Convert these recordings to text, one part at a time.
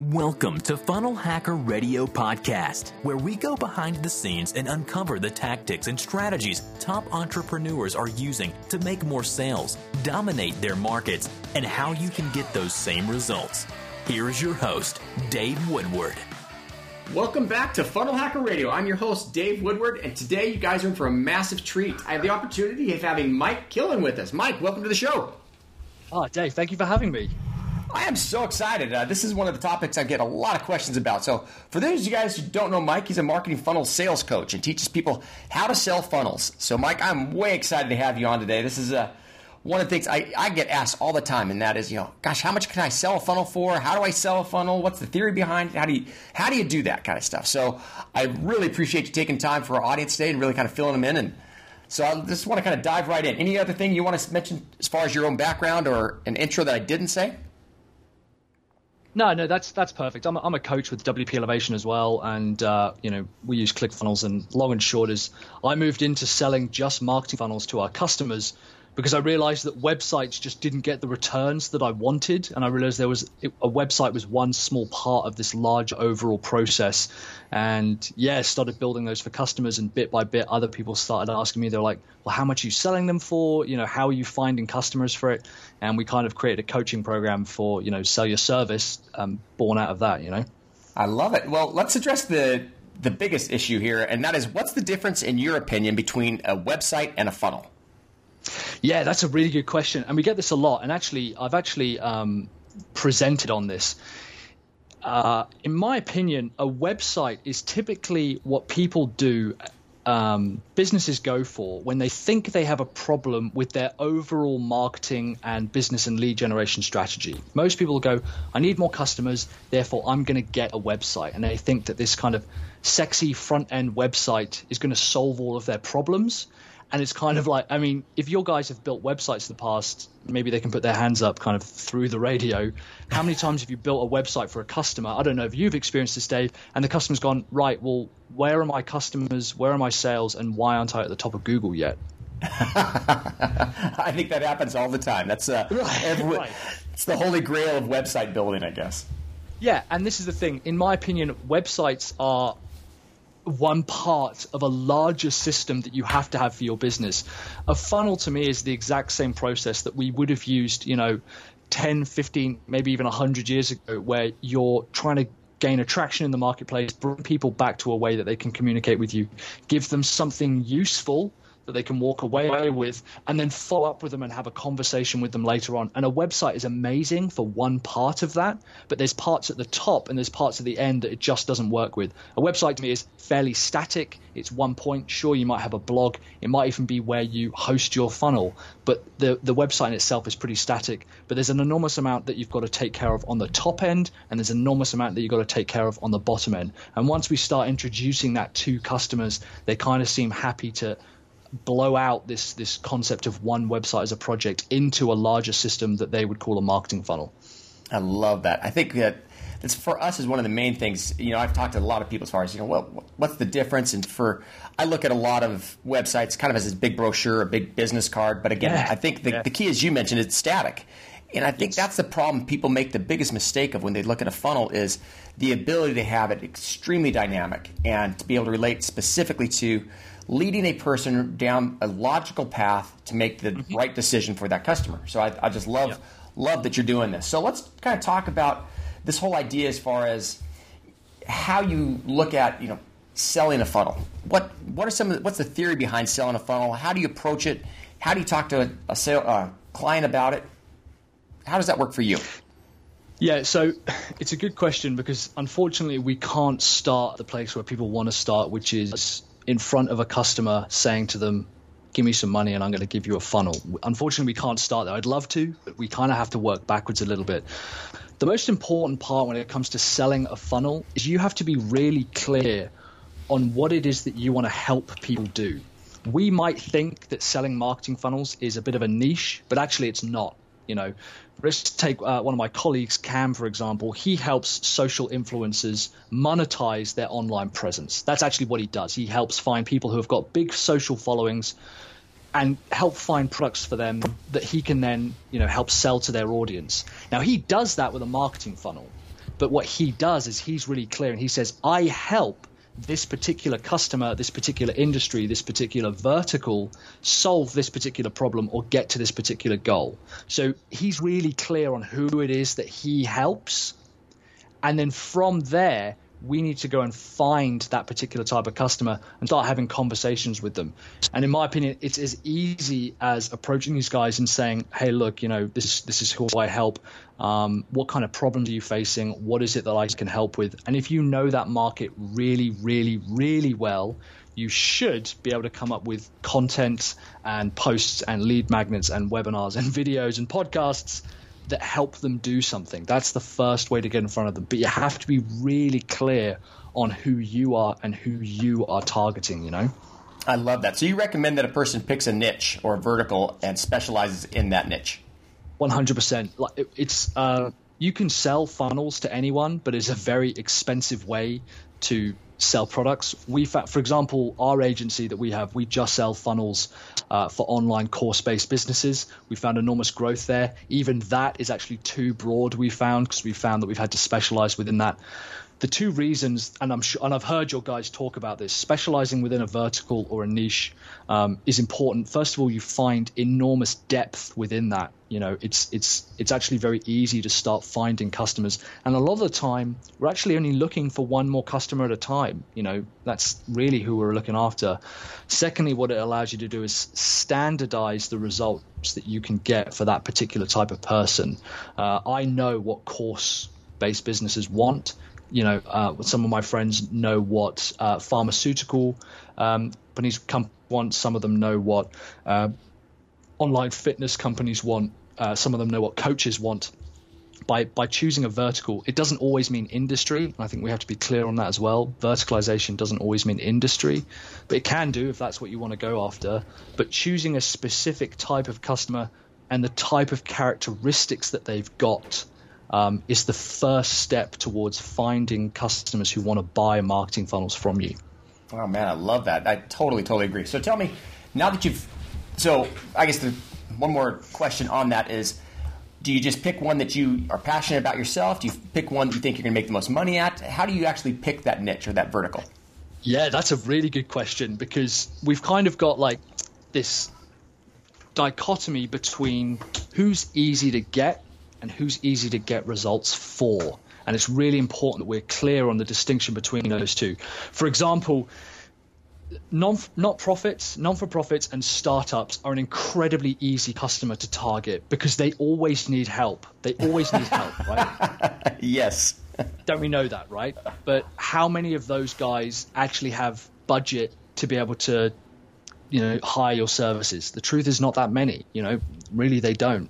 Welcome to Funnel Hacker Radio Podcast, where we go behind the scenes and uncover the tactics and strategies top entrepreneurs are using to make more sales, dominate their markets, and how you can get those same results. Here is your host, Dave Woodward. Welcome back to Funnel Hacker Radio. I'm your host, Dave Woodward, and today you guys are in for a massive treat. I have the opportunity of having Mike Killen with us. Mike, welcome to the show. Oh, Dave, thank you for having me. I am so excited. This is one of the topics I get a lot of questions about. So for those of you guys who don't know Mike, he's a marketing funnel sales coach and teaches people how to sell funnels. So Mike, I'm way excited to have you on today. This is one of the things I get asked all the time, and that is, gosh, how much can I sell a funnel for? How do I sell a funnel? What's the theory behind it? How do you do that kind of stuff? So I really appreciate you taking time for our audience today and really kind of filling them in. And so I just want to kind of dive right in. Any other thing you want to mention as far as your own background or an intro that I didn't say? No, that's perfect. I'm a coach with WP Elevation as well, and we use ClickFunnels. And long and short is, I moved into selling just marketing funnels to our customers because I realized that websites just didn't get the returns that I wanted, and I realized a website was one small part of this large overall process. And started building those for customers, and bit by bit, other people started asking me. They're like, "Well, how much are you selling them for? How are you finding customers for it?" And we kind of created a coaching program for sell your service, born out of that. I love it. Well, let's address the biggest issue here, and that is, what's the difference in your opinion between a website and a funnel? Yeah, that's a really good question, and we get this a lot. And I've actually presented on this. In my opinion, a website is typically what people do, businesses go for when they think they have a problem with their overall marketing and business and lead generation strategy. Most people go, I need more customers, therefore I'm going to get a website. And they think that this kind of sexy front-end website is going to solve all of their problems. And it's kind of like, if your guys have built websites in the past, maybe they can put their hands up kind of through the radio. How many times have you built a website for a customer? I don't know if you've experienced this, Dave, and the customer's gone, right, well, where are my customers? Where are my sales? And why aren't I at the top of Google yet? I think that happens all the time. That's right. It's the holy grail of website building, I guess. Yeah, and this is the thing. In my opinion, websites are one part of a larger system that you have to have for your business. A funnel to me is the exact same process that we would have used, 10, 15, maybe even 100 years ago, where you're trying to gain attraction in the marketplace, bring people back to a way that they can communicate with you, give them something useful that they can walk away with, and then follow up with them and have a conversation with them later on. And a website is amazing for one part of that, but there's parts at the top and there's parts at the end that it just doesn't work with. A website to me is fairly static. It's one point. Sure, you might have a blog. It might even be where you host your funnel, but the website in itself is pretty static. But there's an enormous amount that you've got to take care of on the top end, and there's an enormous amount that you've got to take care of on the bottom end. And once we start introducing that to customers, they kind of seem happy to blow out this concept of one website as a project into a larger system that they would call a marketing funnel. I love that. I think that it's, for us, is one of the main things. I've talked to a lot of people as far as, what's the difference? And I look at a lot of websites kind of as this big brochure, a big business card. But again, I think the key, as you mentioned, it's static. And I think that's the problem people make the biggest mistake of when they look at a funnel, is the ability to have it extremely dynamic and to be able to relate specifically to leading a person down a logical path to make the right decision for that customer. So I just love that you're doing this. So let's kind of talk about this whole idea as far as how you look at selling a funnel. What's the theory behind selling a funnel? How do you approach it? How do you talk to a client about it? How does that work for you? Yeah, so it's a good question, because unfortunately we can't start the place where people want to start, which is in front of a customer saying to them, give me some money and I'm going to give you a funnel. Unfortunately, we can't start there. I'd love to, but we kind of have to work backwards a little bit. The most important part when it comes to selling a funnel is you have to be really clear on what it is that you want to help people do. We might think that selling marketing funnels is a bit of a niche, but actually it's not. Let's take one of my colleagues, Cam, for example. He helps social influencers monetize their online presence. That's actually what he does. He helps find people who have got big social followings and help find products for them that he can then, help sell to their audience. Now, he does that with a marketing funnel. But what he does is he's really clear, and he says, I help this particular customer, this particular industry, this particular vertical solve this particular problem or get to this particular goal. So he's really clear on who it is that he helps. And then from there, we need to go and find that particular type of customer and start having conversations with them. And in my opinion, it's as easy as approaching these guys and saying, hey, look, this is who I help. What kind of problems are you facing? What is it that I can help with? And if you know that market really, really, really well, you should be able to come up with content and posts and lead magnets and webinars and videos and podcasts that help them do something. That's the first way to get in front of them. But you have to be really clear on who you are and who you are targeting, I love that. So you recommend that a person picks a niche or a vertical and specializes in that niche? 100%. It's you can sell funnels to anyone, but it's a very expensive way to sell products. For example, our agency that we have, we just sell funnels for online course-based businesses. We found enormous growth there. Even that is actually too broad, we found, because we found that we've had to specialize within that. The two reasons, and I've heard your guys talk about this, specializing within a vertical or a niche is important. First of all, you find enormous depth within that. It's actually very easy to start finding customers, and a lot of the time we're actually only looking for one more customer at a time. That's really who we're looking after. Secondly, what it allows you to do is standardize the results that you can get for that particular type of person. I know what course-based businesses want. Some of my friends know what pharmaceutical companies want. Some of them know what online fitness companies want. Some of them know what coaches want. By choosing a vertical, it doesn't always mean industry. I think we have to be clear on that as well. Verticalization doesn't always mean industry, but it can do if that's what you want to go after. But choosing a specific type of customer and the type of characteristics that they've got is the first step towards finding customers who want to buy marketing funnels from you. Oh, man, I love that. I totally agree. So tell me, now that I guess one more question on that is, do you just pick one that you are passionate about yourself? Do you pick one that you think you're going to make the most money at? How do you actually pick that niche or that vertical? Yeah, that's a really good question, because we've kind of got like this dichotomy between who's easy to get and who's easy to get results for. And it's really important that we're clear on the distinction between those two. For example, non-for-profits and startups are an incredibly easy customer to target because they always need help. They always need help, right? Yes. Don't we know that, right? But how many of those guys actually have budget to be able to, hire your services? The truth is not that many, really they don't.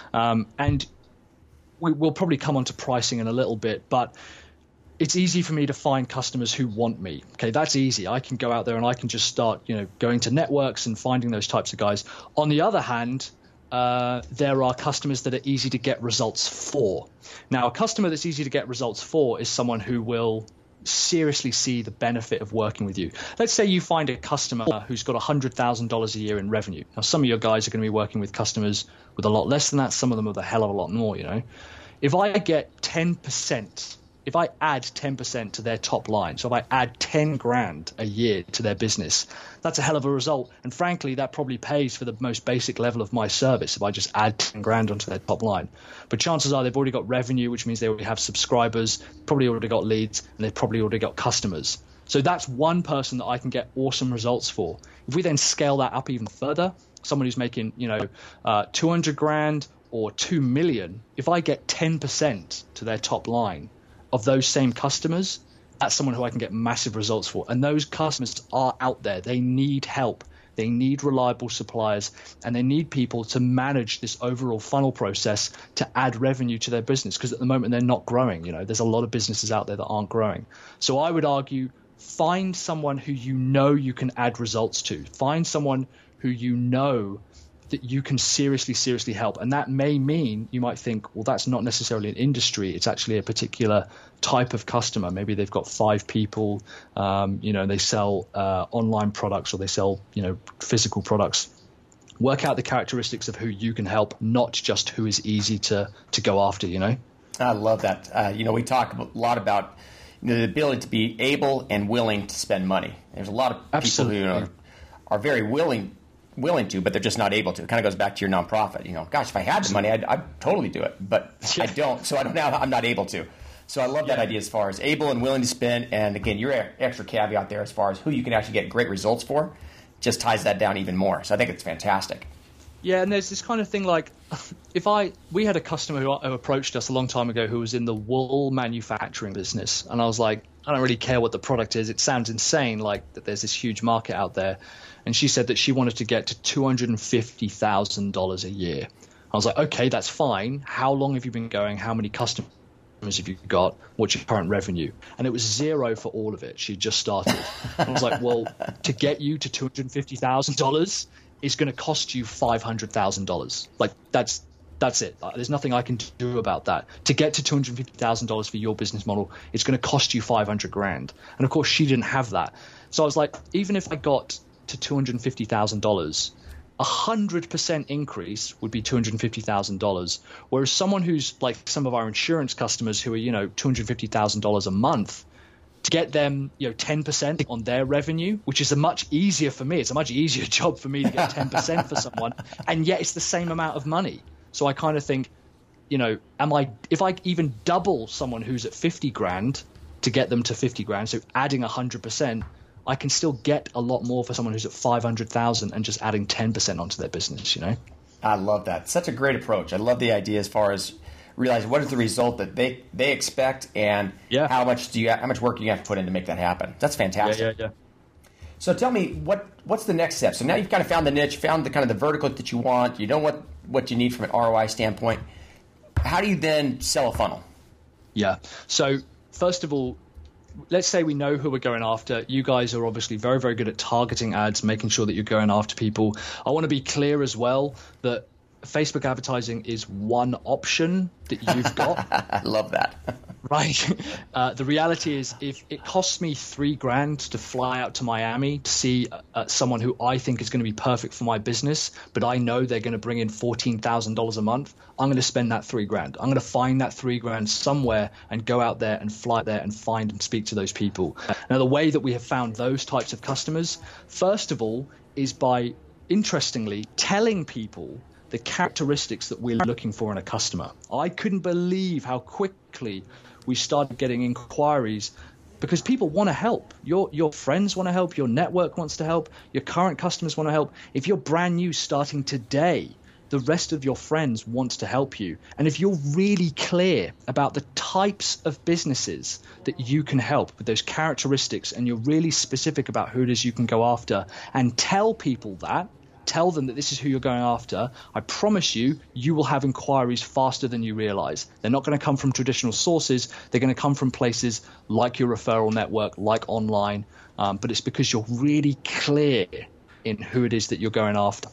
And we'll probably come on to pricing in a little bit, but it's easy for me to find customers who want me. Okay, that's easy. I can go out there and I can just start, going to networks and finding those types of guys. On the other hand, there are customers that are easy to get results for. Now, a customer that's easy to get results for is someone who will seriously see the benefit of working with you. Let's say you find a customer who's got $100,000 a year in revenue. Now, some of your guys are going to be working with customers with a lot less than that. Some of them with a hell of a lot more, If I get 10%, if I add 10% to their top line, so if I add 10 grand a year to their business, that's a hell of a result. And frankly, that probably pays for the most basic level of my service if I just add 10 grand onto their top line. But chances are they've already got revenue, which means they already have subscribers, probably already got leads, and they've probably already got customers. So that's one person that I can get awesome results for. If we then scale that up even further, someone who's making, 200 grand or 2 million, if I get 10% to their top line of those same customers, that's someone who I can get massive results for. And those customers are out there. They need help. They need reliable suppliers, and they need people to manage this overall funnel process to add revenue to their business, because at the moment they're not growing. There's a lot of businesses out there that aren't growing. So I would argue, find someone who you can add results to. Find someone who that you can seriously help. And that may mean you might think, well, that's not necessarily an industry. It's actually a particular type of customer. Maybe they've got 5 people, they sell online products, or they sell, physical products. Work out the characteristics of who you can help, not just who is easy to go after, I love that. We talk a lot about the ability to be able and willing to spend money. There's a lot of people Absolutely. who are very willing to, but they're just not able to. It kind of goes back to your nonprofit. Gosh, if I had the money, I'd totally do it, but I don't. So I'm not able to. So I love that idea as far as able and willing to spend. And again, your extra caveat there as far as who you can actually get great results for just ties that down even more. So I think it's fantastic. Yeah, and there's this kind of thing like, we had a customer who approached us a long time ago who was in the wool manufacturing business, and I was like, I don't really care what the product is. It sounds insane, like that there's this huge market out there. And she said that she wanted to get to $250,000 a year. I was like, okay, that's fine. How long have you been going? How many customers have you got? What's your current revenue? And it was 0 for all of it. She just started. I was like, well, to get you to $250,000 is going to cost you $500,000. Like that's it. There's nothing I can do about that. To get to $250,000 for your business model, it's going to cost you $500,000. And of course, she didn't have that. So I was like, even if I got to $250,000, 100% increase would be $250,000. Whereas someone who's like some of our insurance customers who are, $250,000 a month, to get them, 10% on their revenue, which is a much easier for me. It's a much easier job for me to get 10% for someone, and yet it's the same amount of money. So I kind of think, if I even double someone who's at 50 grand to get them to 50 grand, so adding 100%, I can still get a lot more for someone who's at 500,000 and just adding 10% onto their business, I love that. Such a great approach. I love the idea as far as realize what is the result that they expect, and how much work do you have to put in to make that happen. That's fantastic. Yeah. So tell me, what's the next step? So now you've kind of found the niche, found the kind of the vertical that you want. You know what you need from an ROI standpoint. How do you then sell a funnel? Yeah. So first of all, let's say we know who we're going after. You guys are obviously very, very good at targeting ads, making sure that you're going after people. I want to be clear as well that Facebook advertising is one option that you've got. I love that. Right. The reality is, if it costs me $3,000 to fly out to Miami to see someone who I think is going to be perfect for my business, but I know they're going to bring in $14,000 a month, I'm going to spend that $3,000. I'm going to find that $3,000 somewhere and go out there and fly there and find and speak to those people. Now, the way that we have found those types of customers, first of all, is by, interestingly, telling people the characteristics that we're looking for in a customer. I couldn't believe how quickly we started getting inquiries, because people want to help. Your friends want to help. Your network wants to help. Your current customers want to help. If you're brand new starting today, the rest of your friends want to help you. And if you're really clear about the types of businesses that you can help with those characteristics, and you're really specific about who it is you can go after, and tell people that, tell them that this is who you're going after, I promise you will have inquiries faster than you realize. They're not going to come from traditional sources. They're going to come from places like your referral network, like online. But it's because you're really clear in who it is that you're going after.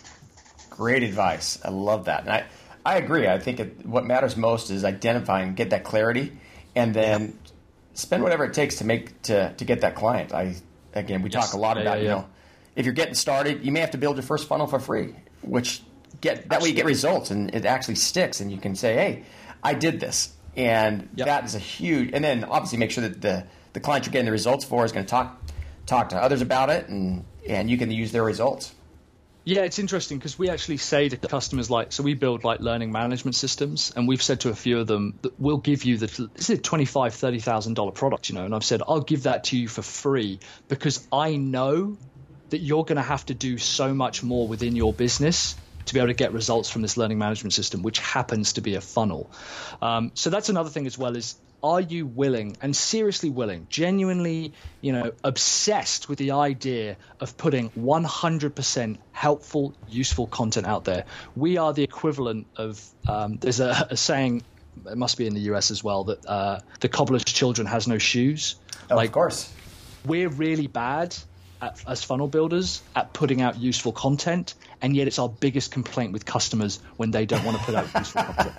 Great advice. I love that. And I agree. I think what matters most is identifying, get that clarity, and then spend whatever it takes to get that client. We talk a lot about, if you're getting started, you may have to build your first funnel for free, way you get results and it actually sticks, and you can say, hey, I did this. And that is a huge, and then obviously make sure that the client you're getting the results for is going to talk to others about it, and you can use their results. Yeah, it's interesting because we actually say to customers, so we build learning management systems, and we've said to a few of them that we'll give you this is a $25,000, $30,000 product, and I've said, I'll give that to you for free because I know that you're going to have to do so much more within your business to be able to get results from this learning management system, which happens to be a funnel. So that's another thing as well, is are you willing, and seriously willing, genuinely, obsessed with the idea of putting 100% helpful, useful content out there? We are the equivalent of, there's a saying, it must be in the US as well, that the cobbler's children has no shoes. Of course. We're really bad as funnel builders at putting out useful content, and yet it's our biggest complaint with customers when they don't want to put out useful content.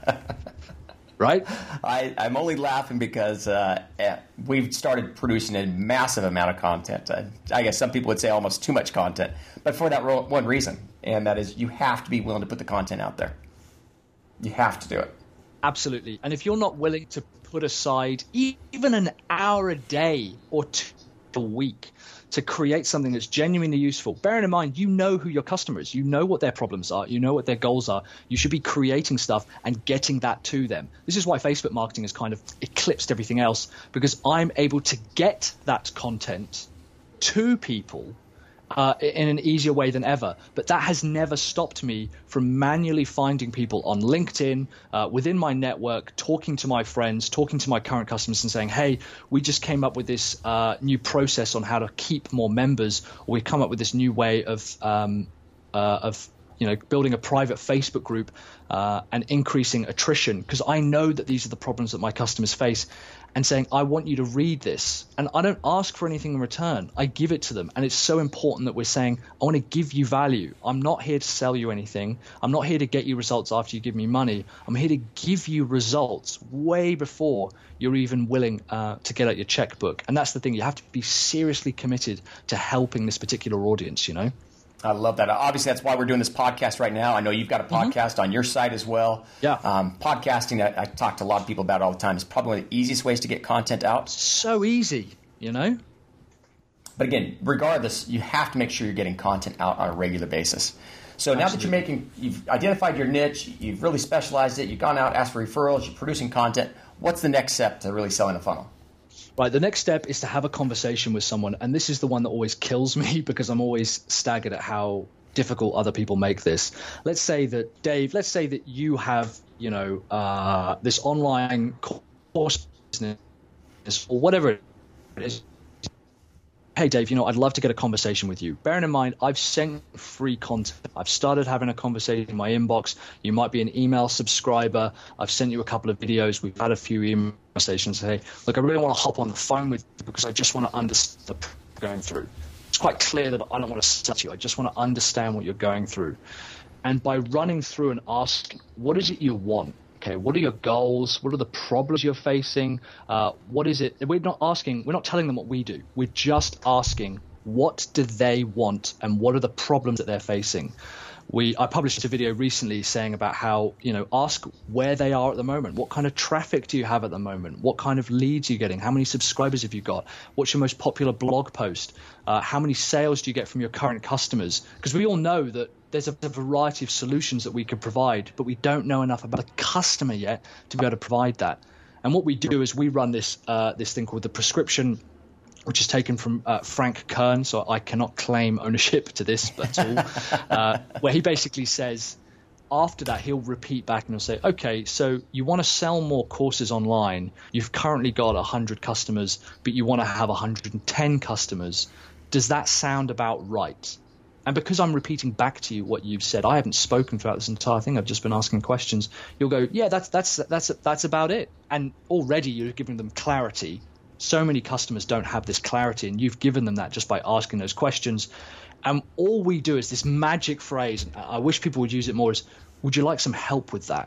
Right? I'm only laughing because we've started producing a massive amount of content. I guess some people would say almost too much content, but for that one reason, and that is you have to be willing to put the content out there. You have to do it. Absolutely. And if you're not willing to put aside even an hour a day or 2 a week to create something that's genuinely useful, bearing in mind, you know who your customer is, you know what their problems are, you know what their goals are, you should be creating stuff and getting that to them. This is why Facebook marketing has kind of eclipsed everything else, because I'm able to get that content to people in an easier way than ever. But that has never stopped me from manually finding people on LinkedIn, within my network, talking to my friends, talking to my current customers and saying, hey, we just came up with this new process on how to keep more members, or we've come up with this new way of building a private Facebook group and increasing attrition, because I know that these are the problems that my customers face, and saying, I want you to read this. And I don't ask for anything in return. I give it to them. And it's so important that we're saying, I want to give you value. I'm not here to sell you anything. I'm not here to get you results after you give me money. I'm here to give you results way before you're even willing to get out your checkbook. And that's the thing. You have to be seriously committed to helping this particular audience, you know? I love that. Obviously, that's why we're doing this podcast right now. I know you've got a podcast on your site as well. Yeah. Podcasting, I talk to a lot of people about it all the time. It's probably one of the easiest ways to get content out. So easy, you know? But again, regardless, you have to make sure you're getting content out on a regular basis. So now that you've identified your niche, you've really specialized it, you've gone out, asked for referrals, you're producing content, what's the next step to really selling a funnel? Right, the next step is to have a conversation with someone, and this is the one that always kills me because I'm always staggered at how difficult other people make this. Let's say that, Dave, you have, this online course business or whatever it is. Hey, Dave, I'd love to get a conversation with you. Bearing in mind, I've sent free content. I've started having a conversation in my inbox. You might be an email subscriber. I've sent you a couple of videos. We've had a few email conversations. Hey, look, I really want to hop on the phone with you because I just want to understand the problem you're going through. It's quite clear that I don't want to sell you. I just want to understand what you're going through. And by running through and asking, what is it you want? Okay, what are your goals? What are the problems you're facing? What is it? We're not telling them what we do. We're just asking, what do they want and what are the problems that they're facing? I published a video recently saying about how, ask where they are at the moment. What kind of traffic do you have at the moment? What kind of leads are you getting? How many subscribers have you got? What's your most popular blog post? How many sales do you get from your current customers? Because we all know that there's a variety of solutions that we could provide, but we don't know enough about a customer yet to be able to provide that. And what we do is we run this thing called the prescription, which is taken from Frank Kern, so I cannot claim ownership to this at all, where he basically says, after that, he'll repeat back and he'll say, okay, so you want to sell more courses online. You've currently got 100 customers, but you want to have 110 customers. Does that sound about right? And because I'm repeating back to you what you've said, I haven't spoken throughout this entire thing. I've just been asking questions. You'll go, yeah, that's about it. And already you're giving them clarity. So many customers don't have this clarity, and you've given them that just by asking those questions. And all we do is this magic phrase, and I wish people would use it more, is, would you like some help with that?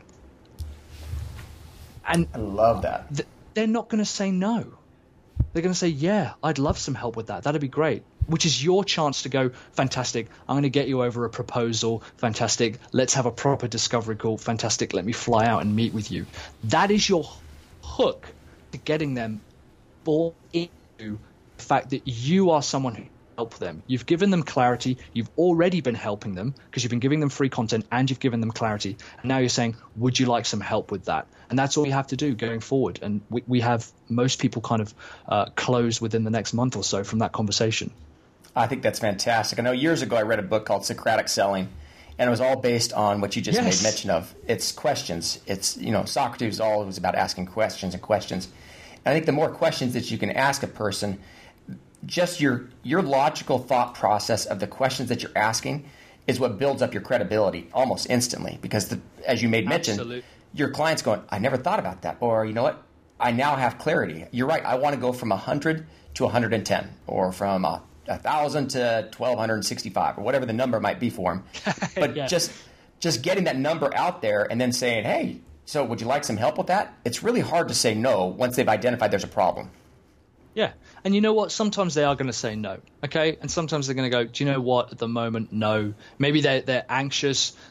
And I love that. They're not going to say no. They're going to say, yeah, I'd love some help with that. That'd be great. Which is your chance to go, fantastic, I'm going to get you over a proposal, fantastic, let's have a proper discovery call, fantastic, let me fly out and meet with you. That is your hook to getting them bought into the fact that you are someone who can help them. You've given them clarity, you've already been helping them because you've been giving them free content and you've given them clarity. And now you're saying, would you like some help with that? And that's all you have to do going forward. And we have most people kind of close within the next month or so from that conversation. I think that's fantastic. I know years ago I read a book called Socratic Selling, and it was all based on what you just made mention of. It's questions. It's, Socrates was always about asking questions and questions. And I think the more questions that you can ask a person, just your logical thought process of the questions that you're asking is what builds up your credibility almost instantly. Because as you made mention, your client's going, I never thought about that. Or, you know what? I now have clarity. You're right. I want to go from 100 to 110, or from 1,000 to 1,265, or whatever the number might be for them. But just getting that number out there and then saying, hey, so would you like some help with that? It's really hard to say no once they've identified there's a problem. Yeah. And you know what? Sometimes they are going to say no. Okay. And sometimes they're going to go, do you know what? At the moment, no. Maybe they're anxious.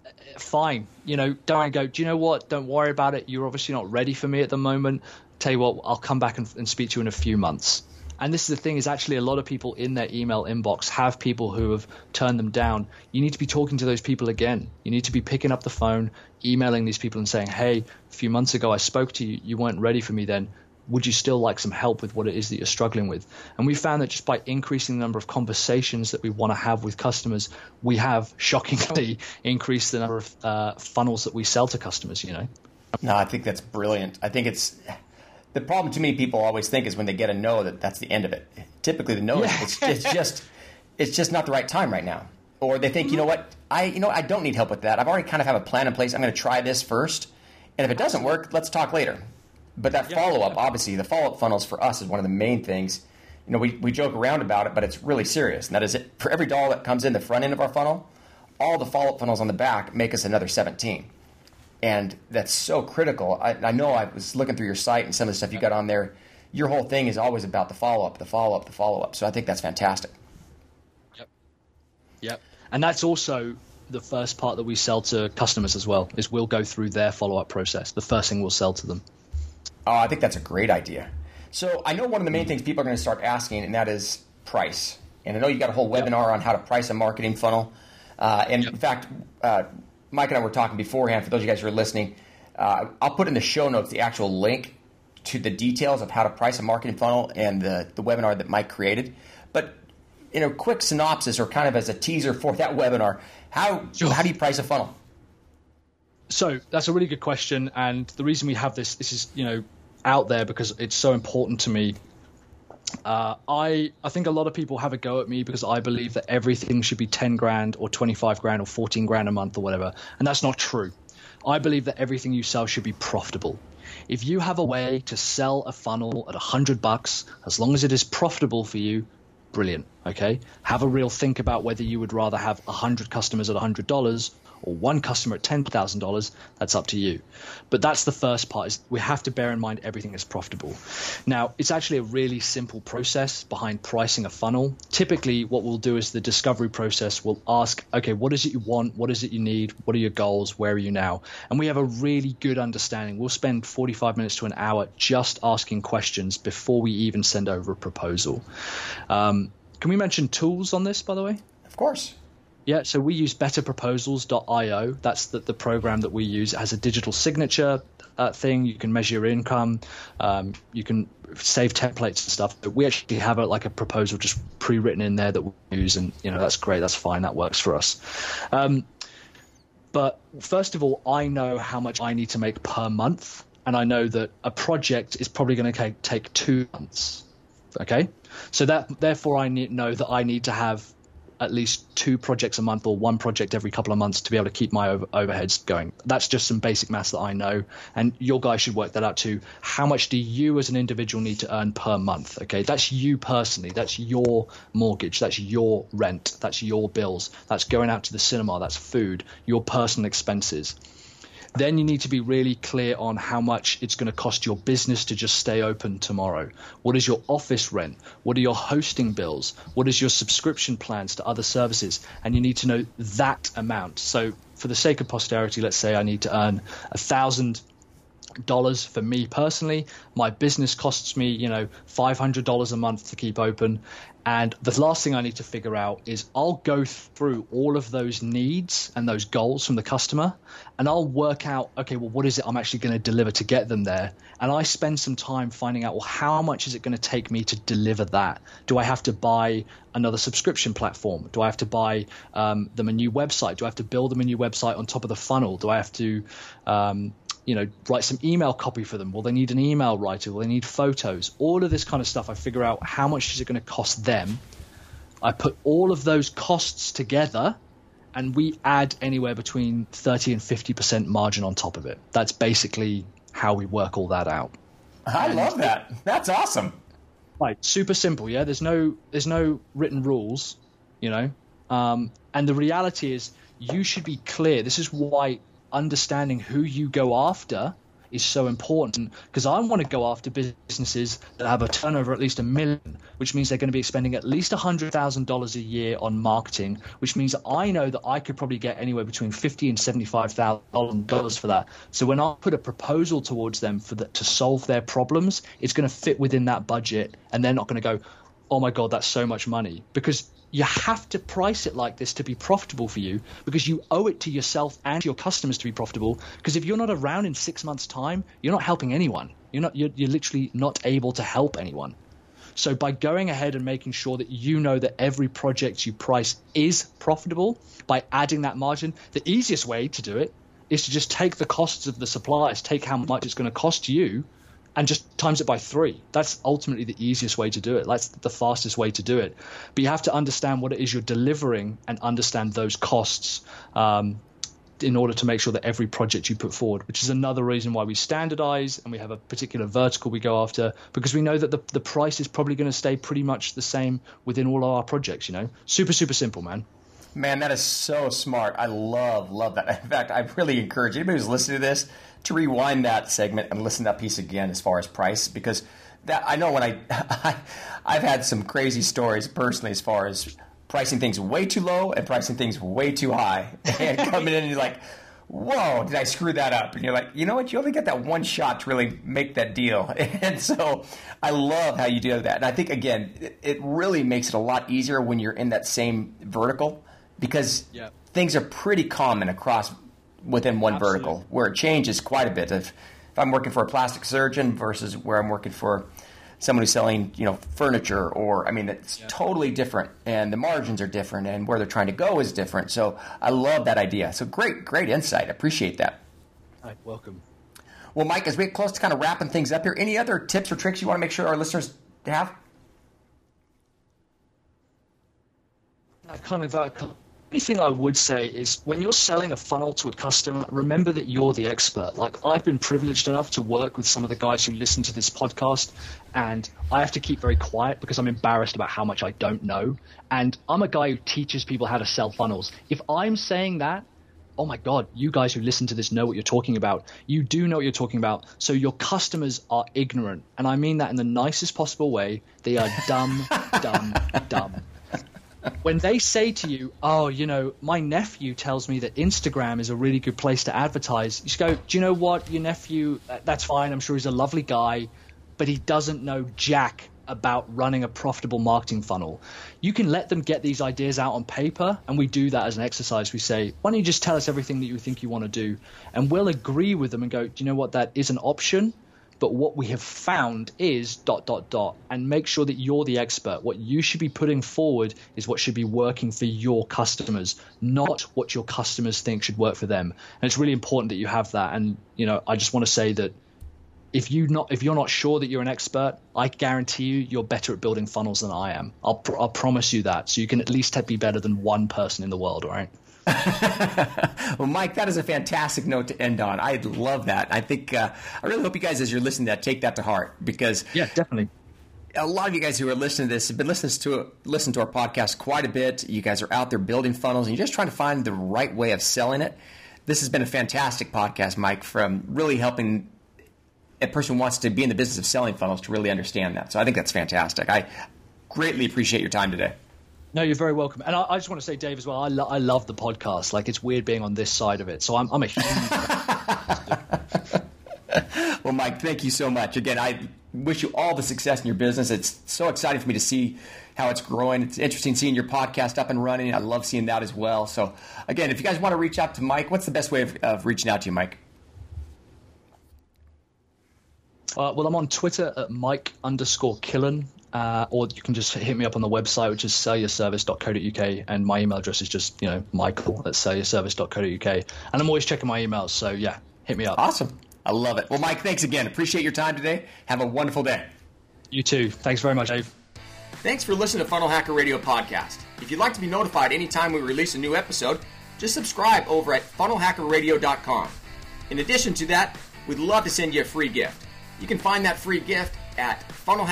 fine. Don't go, do you know what? Don't worry about it. You're obviously not ready for me at the moment. Tell you what, I'll come back and speak to you in a few months. And this is the thing, is actually a lot of people in their email inbox have people who have turned them down. You need to be talking to those people again. You need to be picking up the phone, emailing these people and saying, hey, a few months ago I spoke to you. You weren't ready for me then. Would you still like some help with what it is that you're struggling with? And we found that just by increasing the number of conversations that we want to have with customers, we have shockingly increased the number of funnels that we sell to customers, No, I think that's brilliant. I think it's the problem to me. People always think is when they get a no that's the end of it. Typically, the no it's just not the right time right now, or they think, I don't need help with that. I've already kind of have a plan in place. I'm going to try this first, and if it doesn't work, let's talk later. But that follow-up, obviously, the follow-up funnels for us is one of the main things. We joke around about it, but it's really serious. And that is it. For every dollar that comes in the front end of our funnel, all the follow-up funnels on the back make us another 17. And that's so critical. I know I was looking through your site and some of the stuff you got on there. Your whole thing is always about the follow-up, the follow-up, the follow-up. So I think that's fantastic. Yep. And that's also the first part that we sell to customers as well, is we'll go through their follow-up process. The first thing we'll sell to them. Oh, I think that's a great idea. So I know one of the main things people are going to start asking, and that is price. And I know you got a whole webinar on how to price a marketing funnel. In fact, Mike and I were talking beforehand. For those of you guys who are listening, I'll put in the show notes the actual link to the details of how to price a marketing funnel and the webinar that Mike created. But in a quick synopsis, or kind of as a teaser for that webinar, how do you price a funnel? So that's a really good question, and the reason we have this is out there because it's so important to me. I think a lot of people have a go at me because I believe that everything should be 10 grand or 25 grand or 14 grand a month or whatever, and that's not true. I believe that everything you sell should be profitable. If you have a way to sell a funnel at $100, as long as it is profitable for you, brilliant. Okay, have a real think about whether you would rather have 100 customers at $100 or one customer at $10,000. That's up to you. But that's the first part, is we have to bear in mind everything is profitable. Now, it's actually a really simple process behind pricing a funnel. Typically, what we'll do is the discovery process. We'll ask, okay, what is it you want? What is it you need? What are your goals? Where are you now? And we have a really good understanding. We'll spend 45 minutes to an hour just asking questions before we even send over a proposal. Can we mention tools on this, by the way? Of course. Yeah, so we use betterproposals.io. That's the program that we use. It has a digital signature thing. You can measure your income. You can save templates and stuff. But we actually have a proposal just pre-written in there that we use, and that's great. That's fine. That works for us. But first of all, I know how much I need to make per month, and I know that a project is probably going to take 2 months. Okay, so therefore I know that I need to have at least 2 projects a month or 1 project every couple of months to be able to keep my overheads going. That's just some basic maths that I know, and your guys should work that out too. How much do you as an individual need to earn per month? Okay, that's you personally. That's your mortgage. That's your rent. That's your bills. That's going out to the cinema. That's food, your personal expenses. Then you need to be really clear on how much it's going to cost your business to just stay open tomorrow. What is your office rent? What are your hosting bills? What is your subscription plans to other services? And you need to know that amount. So for the sake of posterity, let's say I need to earn $1,000 for me personally. My business costs me, $500 a month to keep open. And the last thing I need to figure out is I'll go through all of those needs and those goals from the customer, and I'll work out, okay, well, what is it I'm actually going to deliver to get them there? And I spend some time finding out, well, how much is it going to take me to deliver that? Do I have to buy another subscription platform? Do I have to buy them a new website? Do I have to build them a new website on top of the funnel? Do I have to write some email copy for them? Will they need an email writer? Will they need photos? All of this kind of stuff. I figure out how much is it going to cost them. I put all of those costs together, and we add anywhere between 30 and 50% margin on top of it. That's basically how we work all that out. I love that. That's awesome. Right. Super simple. Yeah. There's no written rules, and the reality is you should be clear. This is why understanding who you go after is so important, because I want to go after businesses that have a turnover at least $1 million, which means they're going to be spending at least $100,000 a year on marketing, which means that I know that I could probably get anywhere between $50,000 and $75,000 for that. So when I put a proposal towards them to solve their problems, it's going to fit within that budget, and they're not going to go, oh my God, that's so much money. Because you have to price it like this to be profitable for you, because you owe it to yourself and your customers to be profitable. Because if you're not around in 6 months' time, you're not helping anyone. You're literally not able to help anyone. So by going ahead and making sure that you know that every project you price is profitable, by adding that margin, the easiest way to do it is to just take the costs of the suppliers, take how much it's going to cost you, and just times it by 3. That's ultimately the easiest way to do it. That's the fastest way to do it. But you have to understand what it is you're delivering and understand those costs in order to make sure that every project you put forward, which is another reason why we standardize and we have a particular vertical we go after, because we know that the price is probably going to stay pretty much the same within all of our projects. Super, super simple, man. Man, that is so smart. I love that. In fact, I really encourage anybody who's listening to this to rewind that segment and listen to that piece again as far as price, because that I know when I've had some crazy stories personally as far as pricing things way too low and pricing things way too high, and coming in and you're like, whoa, did I screw that up? And you're like, you know what? You only get that one shot to really make that deal. And so I love how you do that. And I think, again, it really makes it a lot easier when you're in that same vertical, because things are pretty common across within one vertical, where it changes quite a bit. If I'm working for a plastic surgeon versus where I'm working for someone who's selling, furniture, it's totally different, and the margins are different, and where they're trying to go is different. So I love that idea. So great insight. I appreciate that. All right, welcome. Well, Mike, as we get close to kind of wrapping things up here, any other tips or tricks you want to make sure our listeners have? Anything I would say is, when you're selling a funnel to a customer, remember that you're the expert. Like, I've been privileged enough to work with some of the guys who listen to this podcast, and I have to keep very quiet because I'm embarrassed about how much I don't know. And I'm a guy who teaches people how to sell funnels. If I'm saying that, oh my God, you guys who listen to this know what you're talking about. You do know what you're talking about. So your customers are ignorant. And I mean that in the nicest possible way. They are dumb. When they say to you, oh, my nephew tells me that Instagram is a really good place to advertise, you just go, do you know what, your nephew, that's fine. I'm sure he's a lovely guy, but he doesn't know jack about running a profitable marketing funnel. You can let them get these ideas out on paper, and we do that as an exercise. We say, why don't you just tell us everything that you think you want to do? And we'll agree with them and go, do you know what, that is an option. But what we have found is ... and make sure that you're the expert. What you should be putting forward is what should be working for your customers, not what your customers think should work for them. And it's really important that you have that. And, I just want to say that if you're not sure that you're an expert, I guarantee you're better at building funnels than I am. I'll promise you that. So you can at least be better than one person in the world, all right? Well, Mike, that is a fantastic note to end on. I love that. I think I really hope you guys, as you're listening to that, take that to heart, because definitely. A lot of you guys who are listening to this have been listening to our podcast quite a bit. You guys are out there building funnels, and you're just trying to find the right way of selling it. This has been a fantastic podcast, Mike, from really helping a person who wants to be in the business of selling funnels to really understand that. So I think that's fantastic. I greatly appreciate your time today. No, you're very welcome. And I just want to say, Dave, as well, I love the podcast. Like, it's weird being on this side of it. So I'm a huge Well, Mike, thank you so much. Again, I wish you all the success in your business. It's so exciting for me to see how it's growing. It's interesting seeing your podcast up and running. I love seeing that as well. So, again, if you guys want to reach out to Mike, what's the best way of reaching out to you, Mike? Well, I'm on Twitter at Mike_Killen. Or you can just hit me up on the website, which is sellyourservice.co.uk, and my email address is just, michael@sellyourservice.co.uk. And I'm always checking my emails, so hit me up. Awesome. I love it. Well, Mike, thanks again. Appreciate your time today. Have a wonderful day. You too. Thanks very much, Dave. Thanks for listening to Funnel Hacker Radio Podcast. If you'd like to be notified anytime we release a new episode, just subscribe over at funnelhackerradio.com. In addition to that, we'd love to send you a free gift. You can find that free gift at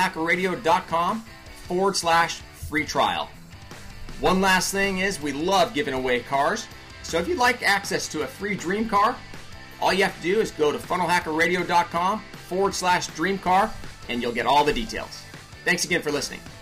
funnelhackerradio.com/free trial. One last thing is, we love giving away cars. So if you'd like access to a free dream car All you have to do is go to funnelhackerradio.com/dreamcar, and you'll get all the details. Thanks again for listening.